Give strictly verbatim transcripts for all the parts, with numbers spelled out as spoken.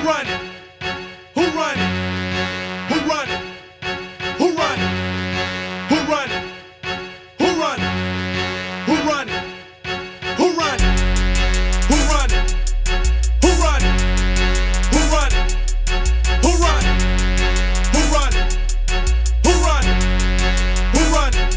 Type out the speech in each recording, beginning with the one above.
run it? Who run it? Who run it? Who run it? Who run it? Who run it? Who run it? Who run it? Who run it? Who run it? Who run it? Who run it? Who run it? Who run it? Who run it?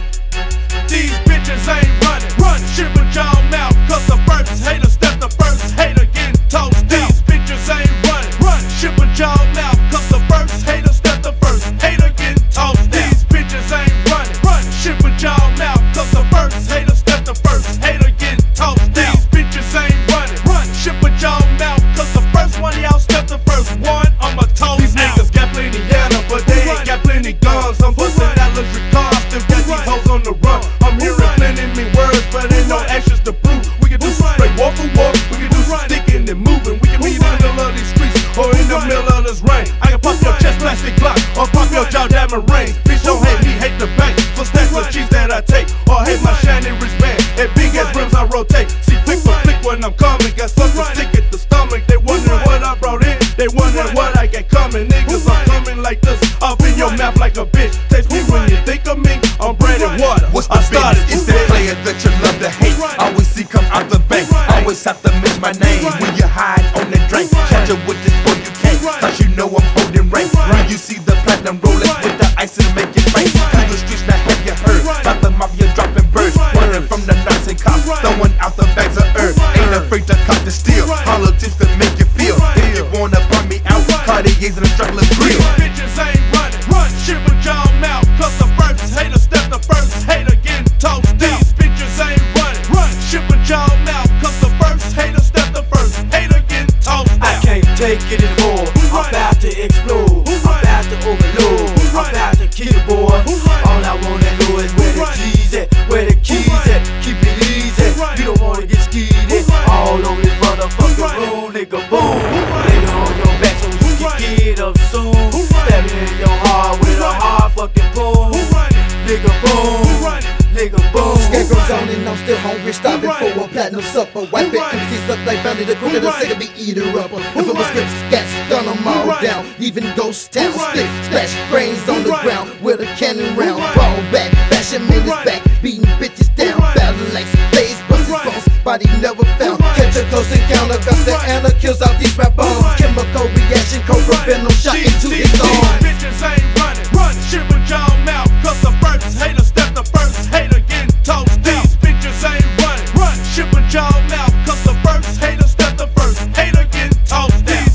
These bitches ain't running. Run shit with y'all mouth, cause the first hater step the first hater getting toast. These bitches ain't running. Run shit with y'all mouth, cause the first hater step the first hater getting toast. These bitches ain't running. Run shit with y'all mouth, cause the first hater step the first hater getting toast. These bitches ain't running. Run shit with y'all mouth, cause the first one y'all step the first one. I'ma toast. These niggas got plenty yellow, but they ain't got plenty guns. I'm busting that luxury car, still got these hoes on the run. I'm hearing plenty me words, but ain't no actions to prove. We can do some straight walk for walk, we can do some sticking and moving. We can be in the middle of these streets or in the middle of this rain. I can pop your chest plastic block or pop your jaw diamond ring. Bitch, don't hate me, hate the bank for stacks of cheese that I take, or hate my shiny wristband and big ass rims I rotate. See flick for flick when I'm coming, got something stick at the stomach. They wondering what I brought in, they wondering what I got coming. Niggas, I'm coming like this, up in your mouth like a bitch. Taste me when you think of me, I'm bread and water. What's the business? It's that player that you love to hate. Always see come out the bank, always have to miss my name. When you hide on the drink, catch up with this boy you can't, cause you know I'm holding rank. When you see the platinum rollers with the ice and make it rain. Through the streets now have you heard about the mafia dropping birds, running from the knots and cops, throwing out the bags of earth. Ain't afraid to cop the steel, politics to make you feel. If you wanna burn me out, Cartier's in a struggling grill. Bitches ain't running. Run shit with y'all mouth, cause the first hater step the first hater getting toast. These bitches ain't running. Run shit with y'all mouth, cause the first hater step the first hater getting toast. I can't take it anymore. I'm about to explode. I'm about to overload. I'm about to kill the boy. All I wanna know is where the keys at, where the keys at. Keep it easy. You don't wanna get skeezy. All on this motherfucking road, nigga. Boom. Lay it on your back so you can get up soon. Stab it in your heart with a hard fucking boom. Nigga boom. Nigga boom. Scarecrow's on and I'm still hungry, starving for a platinum supper. Wipe it, M Cs up like Bounty, the quicker the sicker be eater upper. If it was scripts, scats, gun them all down, leaving ghost town. Split, splash brains on the ground with a cannon round. Ball back, bash him in his back, beating bitches down. Battle legs, blaze, bust his bones, body never found. Catch a close encounter, cause the Anna kills out these rap bones. Chemical reaction, cobra venom shot into his arms. Bitches ain't running. Run shit with y'all mouth, cause the first hater step the first hater getting toast. These bitches ain't running. Run shit with y'all mouth, cause the first hater step the first hater getting toast. These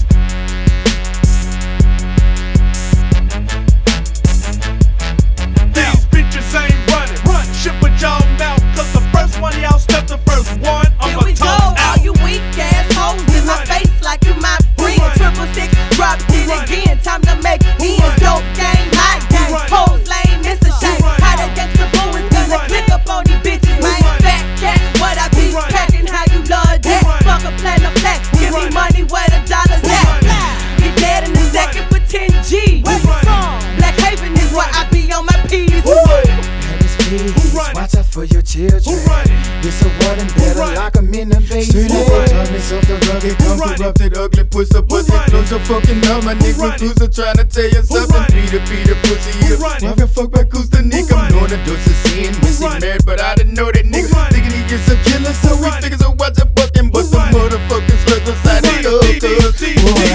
These bitches ain't running. Run shit with y'all mouth, cause the first one y'all step the first one. Here I'ma we toast go, out. all you weak ass hoes in my face like you my friend. Triple six, drop it again. Time to make ends. Dope game, high game. Hoes lame, it's a shame. How that gangsta boo is gonna click up on these bitches, man. Fat cat, what I be packing, how you love that? Fuck a plan of black, give me money where the dollars at. Get dead in a second for ten G. Where you from? Black Haven is where I be on my P's. Watch out for your children. This a one and better lock 'em in the basement. Thomas off the rugged, come corrupted, ugly, pussy, pussy. Close your fucking mouth, my nigga Cruiser trying to tell you something. Peter, Peter, pussy, here. Walking fuck back, who's the nigga? I'm knowing the dose of sin. Missing married, but I didn't know that nigga. Thinking he is a killer, so we figures so watch a fucking bust the motherfucking slugs inside the club.